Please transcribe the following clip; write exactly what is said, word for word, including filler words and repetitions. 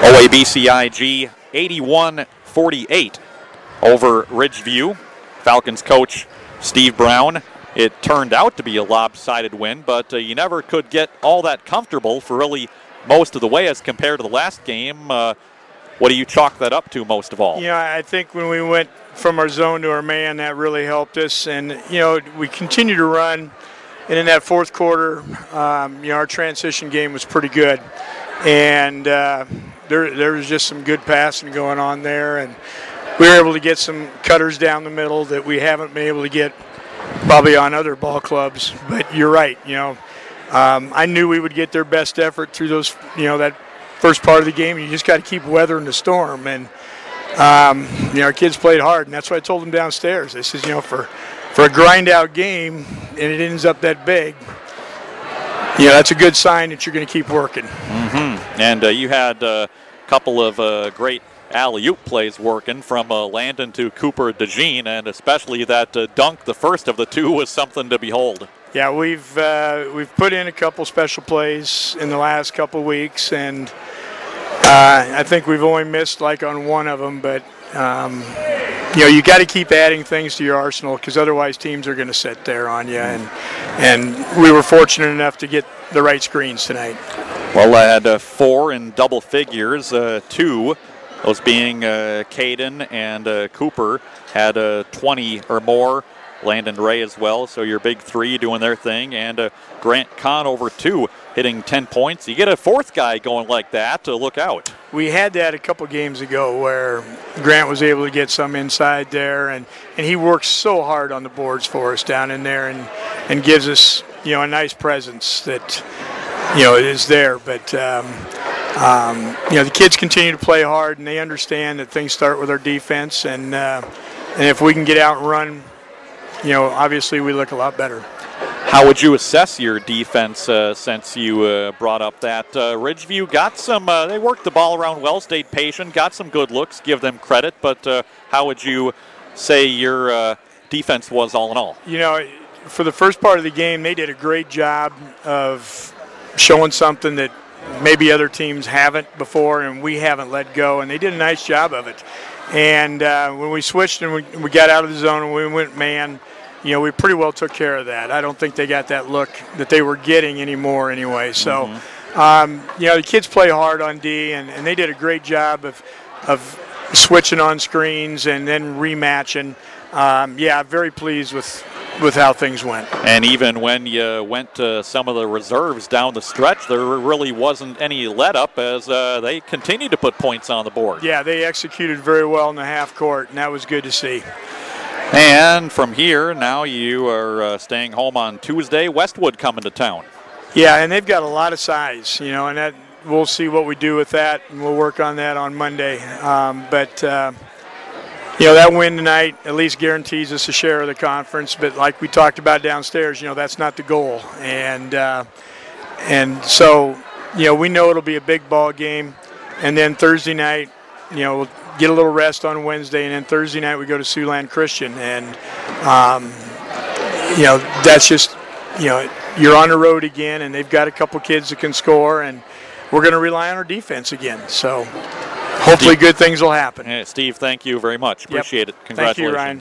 O A B C I G eighty-one forty-eight over Ridgeview. Falcons coach Steve Brown. It turned out to be a lopsided win, but uh, you never could get all that comfortable for really most of the way as compared to the last game. Uh, what do you chalk that up to most of all? You know, I think when we went from our zone to our man, that really helped us. And, you know, we continue to run. And in that fourth quarter, um, you know, our transition game was pretty good. And uh, there, there was just some good passing going on there. And we were able to get some cutters down the middle that we haven't been able to get probably on other ball clubs. But you're right, you know. Um, I knew we would get their best effort through those, you know, that first part of the game. You just got to keep weathering the storm. And, um, you know, our kids played hard. And that's what I told them downstairs. I said, you know, for, for a grind-out game and it ends up that big, you know, that's a good sign that you're going to keep working. Mm-hmm. And uh, you had a couple of uh, great alley-oop plays working from uh, Landon to Cooper DeJean, and especially that uh, dunk, the first of the two, was something to behold. Yeah, we've uh, we've put in a couple special plays in the last couple weeks, and uh, I think we've only missed like on one of them. But um, you know, you got to keep adding things to your arsenal because otherwise teams are going to sit there on you. And and we were fortunate enough to get the right screens tonight. Well, I had uh, four in double figures, uh, two. Those being uh, Caden and uh, Cooper had uh, twenty or more. Landon Ray as well, so your big three doing their thing. And uh, Grant Kahn over two, hitting ten points. You get a fourth guy going like that, to look out. We had that a couple games ago where Grant was able to get some inside there, and, and he works so hard on the boards for us down in there and, and gives us, you know, a nice presence that, you know, is there. But, um, um, you know, the kids continue to play hard, and they understand that things start with our defense. And, uh, and if we can get out and run, you know, obviously we look a lot better. How would you assess your defense uh, since you uh, brought up that? Uh, Ridgeview got some, uh, they worked the ball around well, stayed patient, got some good looks, give them credit, but uh, how would you say your uh, defense was all in all? You know, for the first part of the game, they did a great job of showing something that maybe other teams haven't before and we haven't let go, and they did a nice job of it. And uh, when we switched and we, we got out of the zone and we went man, you know, we pretty well took care of that. I don't think they got that look that they were getting anymore anyway. So, mm-hmm. um, you know, the kids play hard on D, and, and they did a great job of of switching on screens and then rematching. Um, yeah, I'm very pleased with, with how things went. And even when you went to some of the reserves down the stretch, there really wasn't any let-up as uh, they continued to put points on the board. Yeah, they executed very well in the half court, and that was good to see. And from here, now you are uh, staying home on Tuesday. Westwood coming to town. Yeah, and they've got a lot of size, you know, and that we'll see what we do with that, and we'll work on that on Monday. Um, but, uh, you know, that win tonight at least guarantees us a share of the conference. But like we talked about downstairs, you know, that's not the goal. And, uh, and so, you know, we know it'll be a big ball game. And then Thursday night, you know, we'll get a little rest on Wednesday, and then Thursday night we go to Siouxland Christian, and um, you know, that's just, you know, you're on the road again, and they've got a couple kids that can score, and we're going to rely on our defense again. So hopefully, Steve, good things will happen. Hey, Steve, thank you very much. Appreciate yep. it. Congratulations. Thank you, Ryan.